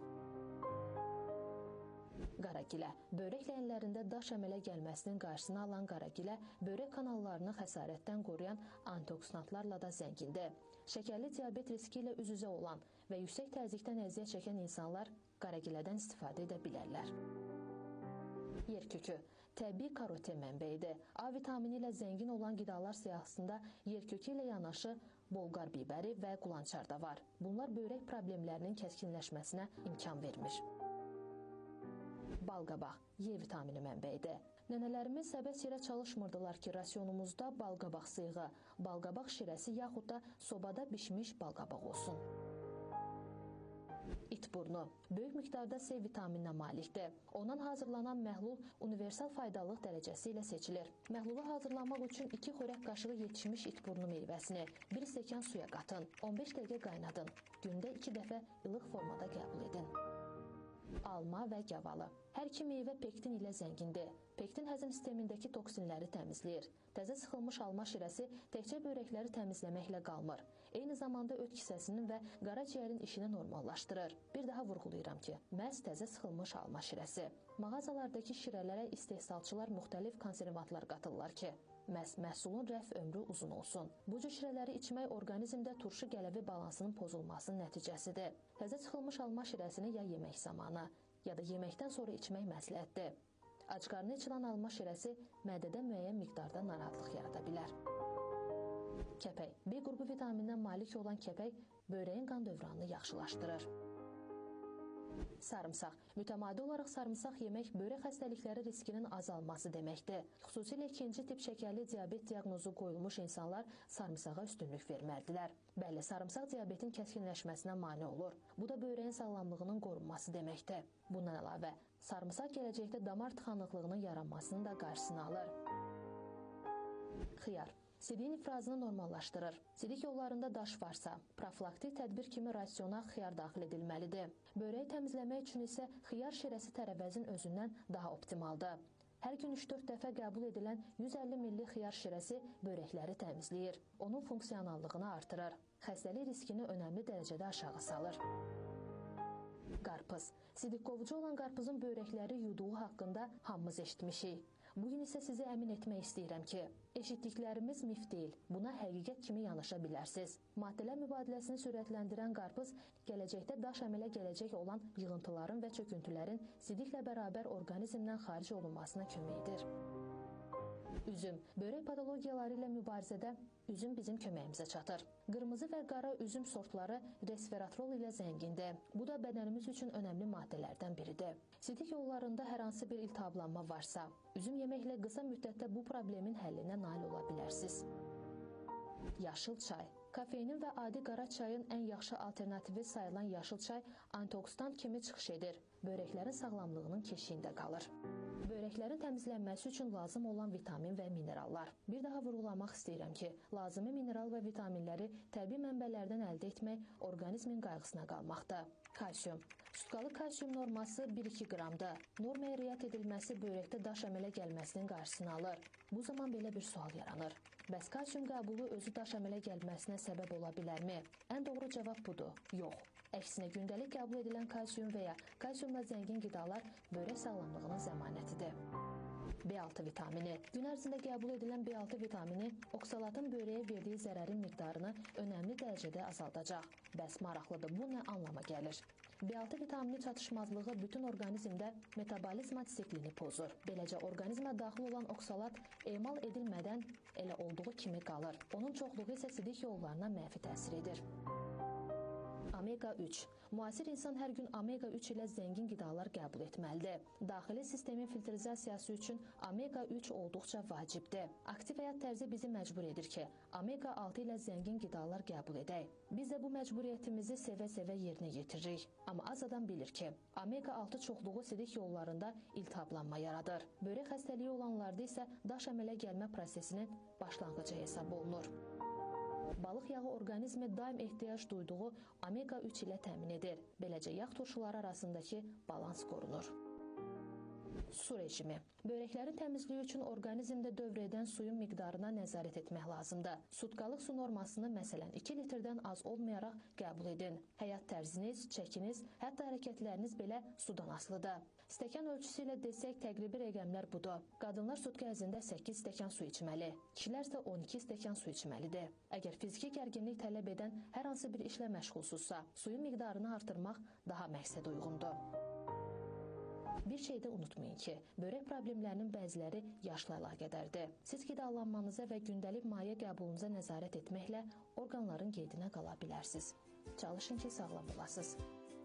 Qaragilə. Börək ləyənlərində daş əmələ gəlməsinin qarşısını alan qaragilə börək kanallarını xəsarətdən qoruyan antioksidantlarla da zəngindir. Şəkərli diabet riski ilə üz-üzə olan və yüksək təzyiqdən əziyyət çəkən insanlar qaragilədən istifadə edə bilərlər. Yerkökü. Təbii karoten mənbəyidir. A vitamini ilə zəngin olan qidalar siyahısında yerkökü ilə yanaşı bolqar bibəri və qulançar da var. Bunlar börək problemlərinin kəskinləşməsinə imkan vermir. Balqabaq, E vitamini mənbəyidir. Nənələrimiz səbəb-sirə çalışmırdılar ki, rasionumuzda balqabaq sıyığı, balqabaq şirəsi yaxud da sobada bişmiş balqabaq olsun. İt burnu. Böyük miqdarda C vitamininə malikdir. Ondan hazırlanan məhlul universal faydalılıq dərəcəsi ilə seçilir. Məhlulu hazırlamaq üçün iki xörək qaşığı yetişmiş it burnu meyvəsini bir stəkan suya qatın, on beş dəqiqə qaynadın. Gündə iki dəfə ilıq formada qəbul edin. Alma və gavalı. Hər iki meyvə pektin ilə zəngindir. Pektin həzm sistemindəki toksinləri təmizləyir. Təzə sıxılmış alma şirəsi təkcə börəkləri təmizləməklə qalmır. Eyni zamanda öd kisəsinin və qaraciyərin işini normallaşdırır. Bir daha vurğulayıram ki, məhz təzə sıxılmış alma şirəsi. Mağazalardakı şirələrə istehsalçılar müxtəlif konservantlar qatırlar ki, məhz məhsulun rəf ömrü uzun olsun. Bu cür şirələri içmək orqanizmdə turşu gələvi balansının pozulmasının nəticəsidir. Təzə çıxılmış alma şirəsini ya yemək zamanı, ya da yeməkdən sonra içmək məsləhətdir. Ac qarnına içilən alma şirəsi mədədə müəyyən miqdarda narahatlıq yarada bilər. Kəpək. B qrupu vitamindən malik olan kəpək börəyin qan dövranını yaxşılaşdırır. Sarımsaq. Mütəmadi olaraq sarımsaq yemək börək xəstəlikləri riskinin azalması deməkdir. Xüsusilə ikinci tip şəkərli diabet diaqnozu qoyulmuş insanlar sarımsağa üstünlük verməlidirlər. Bəli, sarımsaq diabetin kəskinləşməsinə mane olur. Bu da börəyin sağlamlığının qorunması deməkdir. Bundan əlavə, sarımsaq gələcəkdə damar tıxanıqlığının yaranmasının da qarşısını alır. Xiyar. Sidiyin ifrazını normallaşdırır. Sidik yollarında daş varsa, profilaktik tədbir kimi rasiona xiyar daxil edilməlidir. Börəyi təmizləmək üçün isə xiyar şirəsi tərəvəzin özündən daha optimaldır. Hər gün üç dörd dəfə qəbul edilən yüz əlli milli xiyar şirəsi börəkləri təmizləyir. Onun funksiyonallığını artırır. Xəstəlik riskini önəmli dərəcədə aşağı salır. Qarpız. Sidik qovucu olan qarpızın börəkləri yuduğu haqqında hamımız eşitmişik. Bugün isə sizi əmin etmək istəyirəm ki, eşitdiklərimiz mif deyil, buna həqiqət kimi yanaşa bilərsiniz. Maddələr mübadiləsini sürətləndirən qarpız gələcəkdə daş əmələ gələcək olan yığıntıların və çöküntülərin sidiklə bərabər orqanizmdən xaric olunmasına kömək edir. Üzüm. Börək patologiyaları ilə mübarizədə üzüm bizim köməyimizə çatır. Qırmızı və qara üzüm sortları resveratrol ilə zəngindir. Bu da bədənimiz üçün önəmli maddələrdən biridir. Sidik yollarında hər hansı bir iltihablanma varsa, üzüm yeməklə qısa müddətdə bu problemin həllinə nail ola bilərsiniz. Yaşıl çay. Kofeinin və adi qara çayın ən yaxşı alternativi sayılan yaşıl çay antioksidant kimi çıxış edir. Börəklərin sağlamlığının keşiyində qalır. Börəklərin təmizlənməsi üçün lazım olan vitamin və minerallar. Bir daha vurğulamaq istəyirəm ki, lazımi mineral və vitaminləri təbii mənbələrdən əldə etmək orqanizmin qayğısına qalmaqdır. Kalsium. Sutkalı kalsium norması bir iki qramdır. Normaya riayət edilməsi börəkdə daş əmələ gəlməsinin qarşısını alır. Bu zaman belə bir sual yaranır. Bəs kalsium qəbulu özü daş əmələ gəlməsinə səbəb ola bilərmi? Ən doğru cavab budur. Yox. Əksinə, gündəlik qəbul edilən kalsium və ya kalsiumla zəngin qidalar börək sağlamlığının zəmanətidir. B altı vitamini. Gün ərzində qəbul edilən B altı vitamini oksalatın börəyə verdiyi zərərin miqdarını önəmli dərəcədə azaldacaq. Bəs maraqlıdır, bu nə anlama gəlir? B altı vitamini çatışmazlığı bütün orqanizmdə metabolizma siklini pozur. Beləcə, orqanizmə daxil olan oksalat emal edilmədən elə olduğu kimi qalır. Onun çoxluğu isə sidik yollarına mənfi təsir edir. Omega üç. Müasir insan hər gün omega üç ilə zəngin qidalar qəbul etməlidir. Daxili sistemin filtrizasiyası üçün omega üç olduqca vacibdir. Aktiv həyat tərzi bizi məcbur edir ki, omega altı ilə zəngin qidalar qəbul edək. Biz də bu məcburiyyətimizi sevə-sevə yerinə yetiririk. Amma az adam bilir ki, omega altı çoxluğu sidik yollarında iltihablanma yaradır. Börək xəstəliyi olanlarda isə daş əmələ gəlmə prosesinin başlanğıcı hesab olunur. Balıq yağı orqanizmi daim ehtiyac duyduğu omega üç ilə təmin edir. Beləcə yağ turşuları arasındakı balans qorunur. Su rejimi. Börəklərin təmizliyi üçün orqanizmdə dövr edən suyun miqdarına nəzarət etmək lazımdır. Sutkalıq su normasını məsələn iki litrdən az olmayaraq qəbul edin. Həyat tərziniz, çəkiniz, hətta hərəkətləriniz belə sudan asılıdır. Stəkan ölçüsü ilə desək təqribi rəqəmlər budur. Qadınlar sutka ərzində səkkiz stəkan su içməli, kişilər isə on iki stəkan su içməlidir. Əgər fiziki gərginlik tələb edən hər hansı bir işlə məşğulsuzsa, suyun miqdarını artırmaq daha məqsəd uyğundur. Bir şey də unutmayın ki, börək problemlərinin bəziləri yaşla əlaqədardır. Siz qidalanmanıza və gündəlik maye qəbulunuza nəzarət etməklə orqanların qeydinə qala bilərsiniz. Çalışın ki, sağlam olasınız.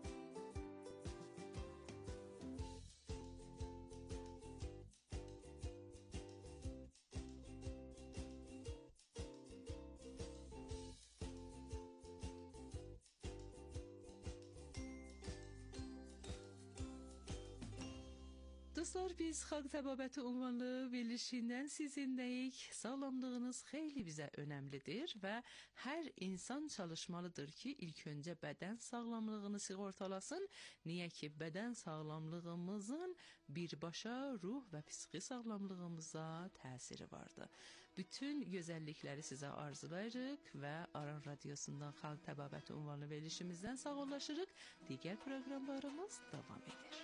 Dostlar, biz Xalq Təbabəti ünvanlı verilişindən sizinləyik. Sağlamlığınız xeyli bizə önəmlidir və hər insan çalışmalıdır ki, ilk öncə bədən sağlamlığını sığortalasın. Niyə ki, bədən sağlamlığımızın birbaşa ruh və psixi sağlamlığımıza təsiri vardır. Bütün gözəllikləri sizə arzulayırıq və Aran Radiosundan Xalq Təbabəti ünvanlı verilişimizdən sağollaşırıq. Digər proqramlarımız davam edir.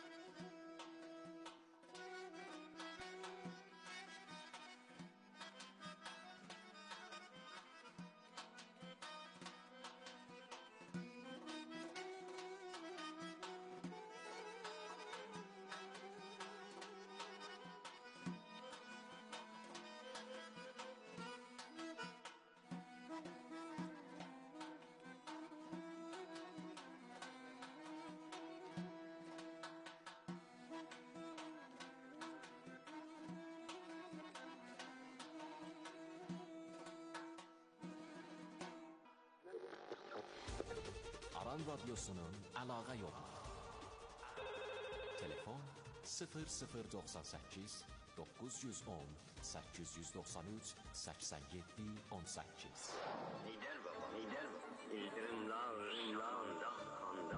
Aran Radyosu'nun əlaqə yolu. Telefon sıfır sıfır doxsan səkkiz doqquz yüz on səkkiz yüz doxsan üç səksən yeddi on səkkiz. Lider baba, lider baba. Liderin dağında, kanda.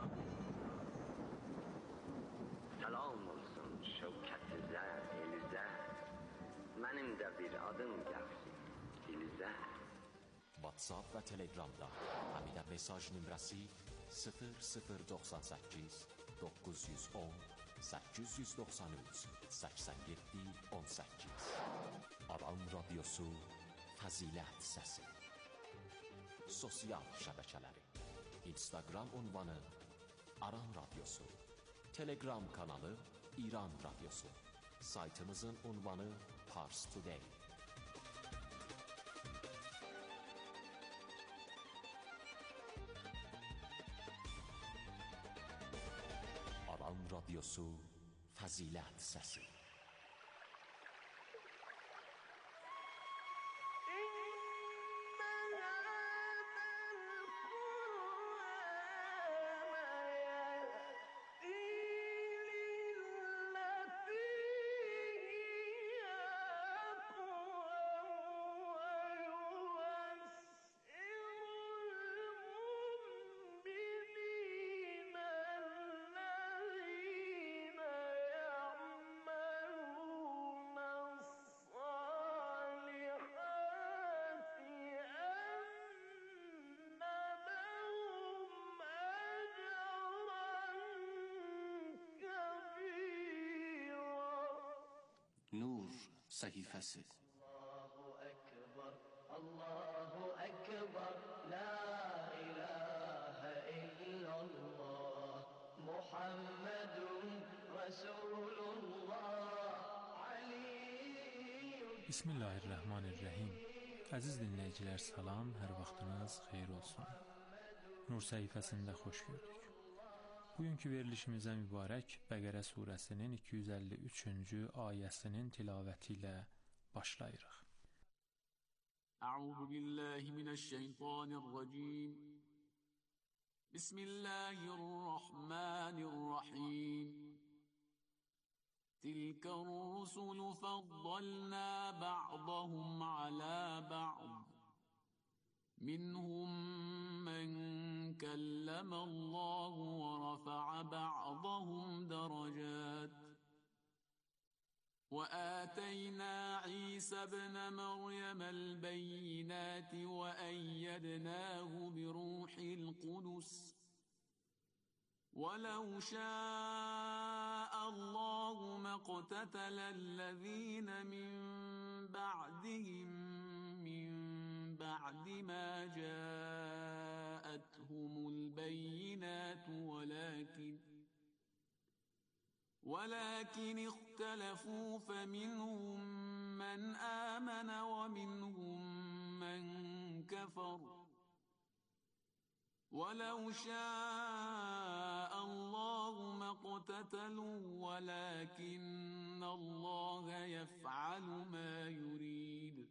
Selam olsun şevkətizə, elizə. Mənim də bir adım gəlsin, dilizə. WhatsApp və Telegramda həmidə mesaj nömrəsi sıfır sıfır doxsan səkkiz doqquz yüz on səkkiz yüz doxsan üç səksən yeddi on səkkiz. Aran Radyosu Fəzilət Səsi. Sosial şəbəkələri: Instagram ünvanı Aran Radyosu, Telegram kanalı İran Radyosu, saytımızın ünvanı Pars Today. Aran Radyosu Fəzilət Səsi. Nur səhifəsi. Allahu Ekber, Allahu Ekber, La ilahe illallah, Muhammedun Resulullah, Ali. Bismillahirrahmanirrahim. Əziz dinləyicilər, salam, hər vaxtınız xeyir olsun. Nur səhifəsində xoş gördük. Bugünkü verilişimizə mübarək Bəqərə surəsinin iki yüz əlli üçüncü ayəsinin tilavəti ilə başlayırıq. Əuzu billahi minəşşeytanirracim. Bismillahirrahmanirrahim. Tilkər rusulu fəddalnə ba'dahum alə ba'd. منهم من كلم الله ورفع بعضهم درجات وآتينا عيسى ابن مريم البينات وأيدناه بروح القدس ولو شاء الله ما اقتتل الذين من بعدهم من بعد ما جاءتهم البينات ولكن ولكن اختلفوا فمنهم من آمن ومنهم من كفر ولو شاء الله ما اقتتلوا ولكن الله يفعل ما يريد.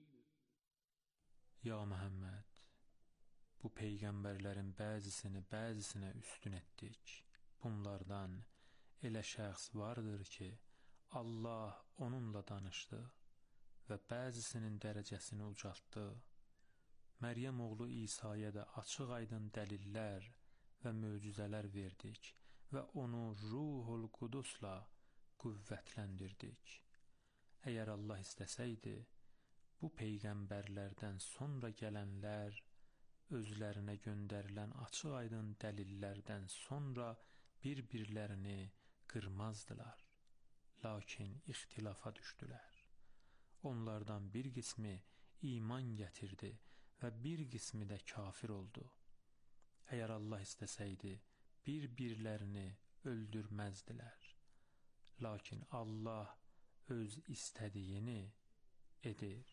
Ya Məhəmməd, bu peyğəmbərlərin bəzisini bəzisinə üstün etdik. Bunlardan elə şəxs vardır ki, Allah onunla danışdı və bəzisinin dərəcəsini ucaltdı. Məryəm oğlu İsa'ya da açıq-aydın dəlillər və möcüzələr verdik və onu Ruhul Qudusla qüvvətləndirdik. Əgər Allah istəsəydi, bu peyğəmbərlərdən sonra gələnlər özlərinə göndərilən açıq-aydın dəlillərdən sonra bir-birlərini qırmazdılar. Lakin ixtilafa düşdülər. Onlardan bir qismi iman gətirdi və bir qismi də kafir oldu. Əgər Allah istəsəydi, bir-birlərini öldürməzdilər. Lakin Allah öz istədiyini edir.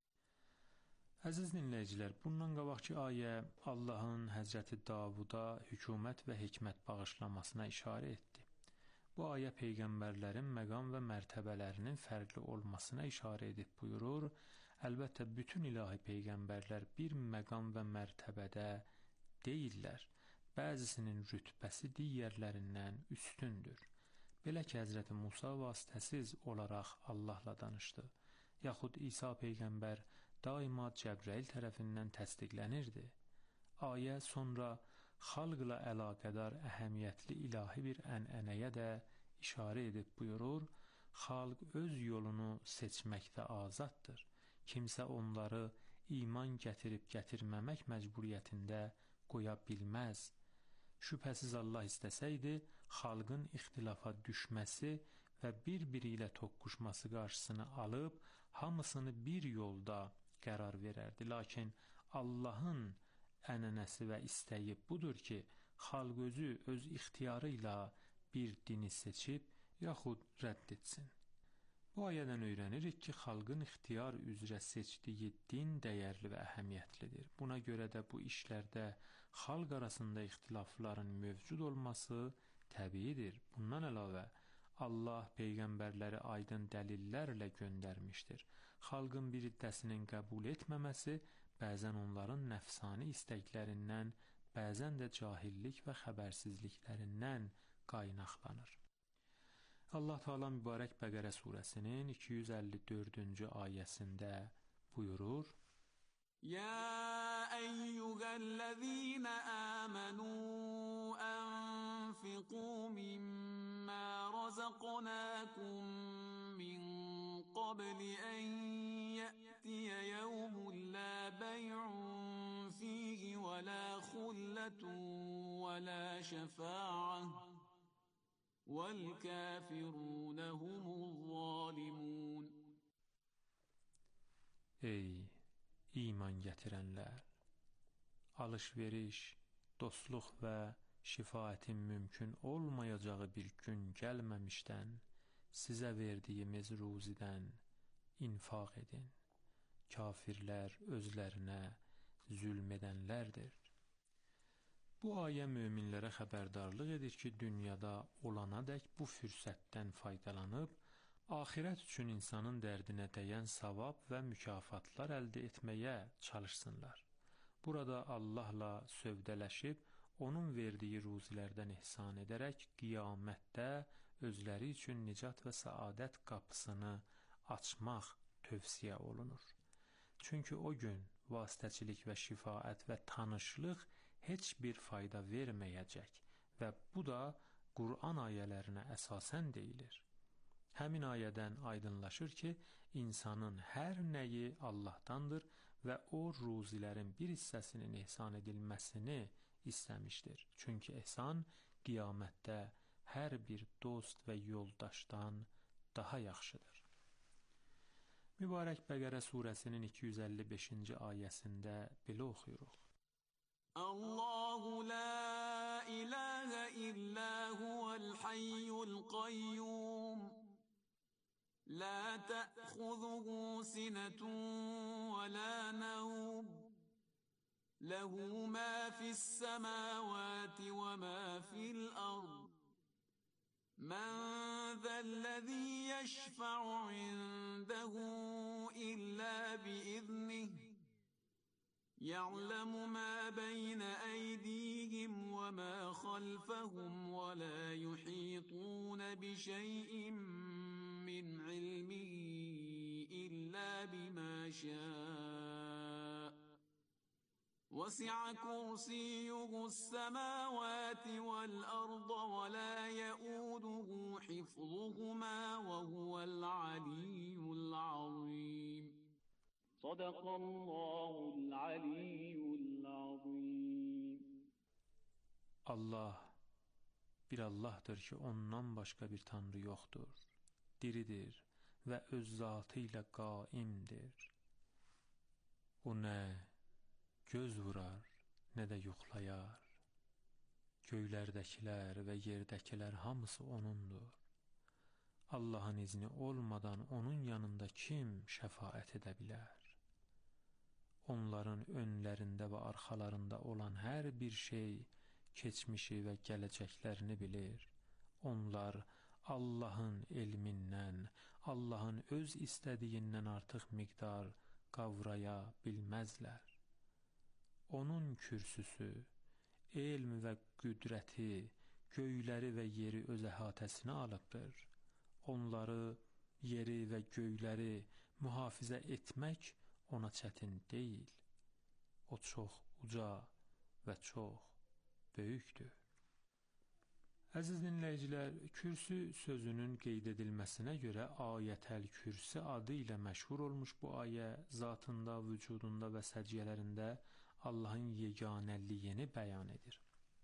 Əziz dinləyicilər, bundan qabaqki ayə Allahın Həzrəti Davuda hökumət və hikmət bağışlamasına işarə etdi. Bu ayə peyğəmbərlərin məqam və mərtəbələrinin fərqli olmasına işarə edib buyurur. Əlbəttə, bütün ilahi peyğəmbərlər bir məqam və mərtəbədə deyirlər. Bəzisinin rütbəsi digərlərindən üstündür. Belə ki, Həzrəti Musa vasitəsiz olaraq Allahla danışdı. Yaxud İsa peyğəmbər daima Cəbrəil tərəfindən təsdiqlənirdi. Ayə sonra xalqla əlaqədar əhəmiyyətli ilahi bir ənənəyə də işarə edib buyurur, xalq öz yolunu seçməkdə azaddır. Kimsə onları iman gətirib gətirməmək məcburiyyətində qoya bilməz. Şübhəsiz Allah istəsəydi, xalqın ixtilafa düşməsi və bir-biri ilə toqquşması qarşısını alıb, hamısını bir yolda qərar verərdi. Lakin Allahın ənənəsi və istəyi budur ki, xalq özü öz ixtiyarı ilə bir dini seçib, yaxud rədd etsin. Bu ayədən öyrənirik ki, xalqın ixtiyar üzrə seçdiyi din dəyərli və əhəmiyyətlidir. Buna görə də bu işlərdə xalq arasında ixtilafların mövcud olması təbiidir. Bundan əlavə, Allah peyğəmbərləri aydın dəlillərlə göndərmişdir. Xalqın bir iddəsinin qəbul etməməsi bəzən onların nəfsani istəklərindən, bəzən də cahillik və xəbərsizliklərindən qaynaqlanır. Allah Teala mübarək Bəqərə surəsinin iki yüz əlli dördüncü ayəsində buyurur: Ya eyyuhellezine amenu enfiqu mimma razaqnakum min qabli en ye'tiye yevmun la bey'un fihi ve la khulletun ve la şefa'ah وَالْكَافِرُونَ هُمُ الظَّالِمُونَ. Ey iman gətirənlər! Alış-veriş, dostluq və şifaətin mümkün olmayacağı bir gün gəlməmişdən sizə verdiyimiz ruzidən infaq edin. Kafirlər özlərinə zülm edənlərdir. Bu ayə möminlərə xəbərdarlıq edir ki, dünyada olanadək bu fürsətdən faydalanıb, axirət üçün insanın dərdinə dəyən savab və mükafatlar əldə etməyə çalışsınlar. Burada Allahla sövdələşib, onun verdiyi ruzilərdən ihsan edərək, qiyamətdə özləri üçün nicat və səadət qapısını açmaq tövsiyə olunur. Çünki o gün vasitəçilik və şifaət və tanışlıq heç bir fayda verməyəcək və bu da Qur'an ayələrinə əsasən deyilir. Həmin ayədən aydınlaşır ki, insanın hər nəyi Allahdandır və o ruzilərin bir hissəsinin ehsan edilməsini istəmişdir. Çünki ehsan qiyamətdə hər bir dost və yoldaşdan daha yaxşıdır. Mübarək Bəqərə surəsinin iki yüz əlli beşinci ayəsində belə oxuyuruq. Allahu la ilahə illə huvəl hayyul qayyum لا تأخذه سنة ولا نوم له ما في السماوات وما في الأرض من ذا الذي يشفع عنده إلا بإذنه يعلم ما بين أيديهم وما خلفهم ولا يحيطون بشيء من علمه إلا بما شاء وسع كرسيه السماوات والأرض ولا يؤوده حفظهما وهو العلي العظيم صدق الله العلي العظيم. Allah bir Allahdır ki, ondan başqa bir tanrı yoxdur. Diridir və öz zatı ilə qaimdir. O nə göz vurar, nə də yuxlayar. Göylərdəkilər və yerdəkilər hamısı O'nundur. Allahın izni olmadan onun yanında kim şəfaət edə bilər? Onların önlərində və arxalarında olan hər bir şey keçmişi və gələcəklərini bilir. Onlar Allahın elmindən, Allahın öz istədiyindən artıq miqdar qavraya bilməzlər. Onun kürsüsü, elm və qüdrəti, göyləri və yeri öz əhatəsinə alıbdır. Onları, yeri və göyləri mühafizə etmək ona çətin deyil. O çox uca və çox böyükdür. Əziz dinləyicilər, kürsü sözünün qeyd edilməsinə görə Ayətəl Kürsi adı ilə məşhur olmuş bu ayə zatında, vücudunda və səciyyələrində Allahın yeganəliyini bəyan edir.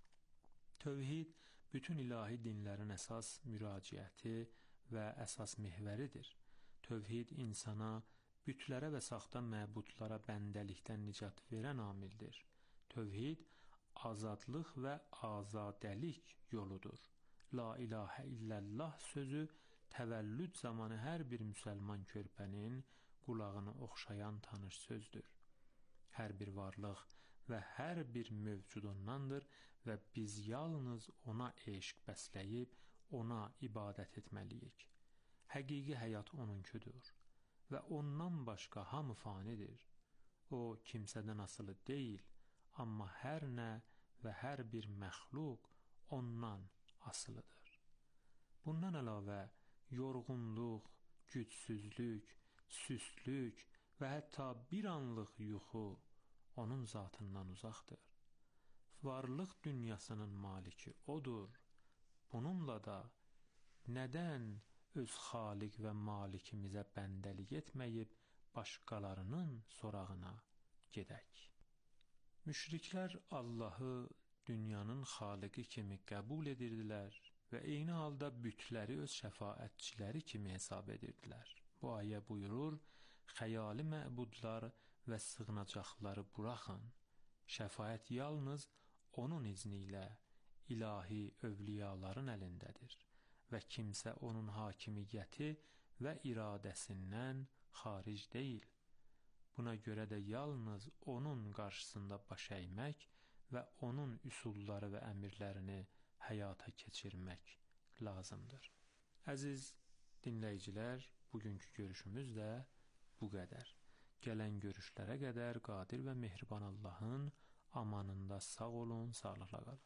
Tövhid bütün ilahi dinlərin əsas müraciəti və əsas mehvəridir. Tövhid insana bütlərə və saxta məbudlara bəndəlikdən nicat verən amildir. Tövhid azadlıq və azadəlik yoludur. La ilahə illəllah sözü təvəllüd zamanı hər bir müsəlman körpənin qulağını oxşayan tanış sözdür. Hər bir varlıq və hər bir mövcud ondandır və biz yalnız ona eşq bəsləyib, ona ibadət etməliyik. Həqiqi həyat onunkudur və ondan başqa hamı fanidir. O, kimsədən asılı deyil, amma hər nə və hər bir məxluq ondan asılıdır. Bundan əlavə, yorğunluq, gücsüzlük, süstlük və hətta bir anlıq yuxu onun zatından uzaqdır. Varlıq dünyasının maliki odur. Bununla da nədən öz xaliq və malikimizə bəndəlik etməyib başqalarının sorağına gedək? Müşriklər Allahı dünyanın xaliqi kimi qəbul edirdilər və eyni halda bütləri öz şəfaətçiləri kimi hesab edirdilər. Bu ayə buyurur, xəyali məbudlar və sığınacaqları buraxın. Şəfaət yalnız onun izni ilə ilahi övliyaların əlindədir və kimsə onun hakimiyyəti və iradəsindən xaric deyil. Buna görə də yalnız onun qarşısında baş əymək və onun üsulları və əmrlərini həyata keçirmək lazımdır. Əziz dinləyicilər, bugünkü görüşümüz də bu qədər. Gələn görüşlərə qədər qadir və mehriban Allahın amanında sağ olun, sağlıqla qalın.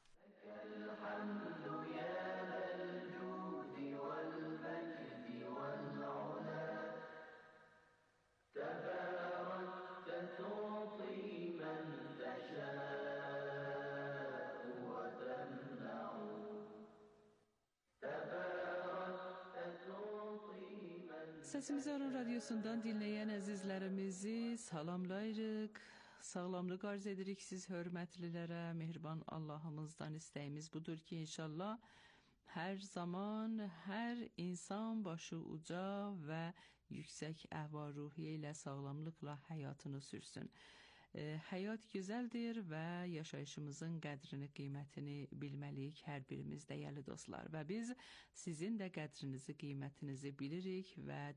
Səsimizi Aran Radyosu'ndan dinləyən əzizlərimizi salamlayırıq. Sağlamlıq arz edirik siz hörmətlilərə. Mehriban Allahımızdan istəyimiz budur ki, inşallah hər zaman hər insan başı uca və yüksək əhval-ruhiyyə ilə sağlamlıqla həyatını sürsün. E, həyat gözəldir və yaşayışımızın qədrini, qiymətini bilməliyik hər birimiz dəyərli dostlar. Və biz sizin də qədrinizi, qiymətinizi bilirik və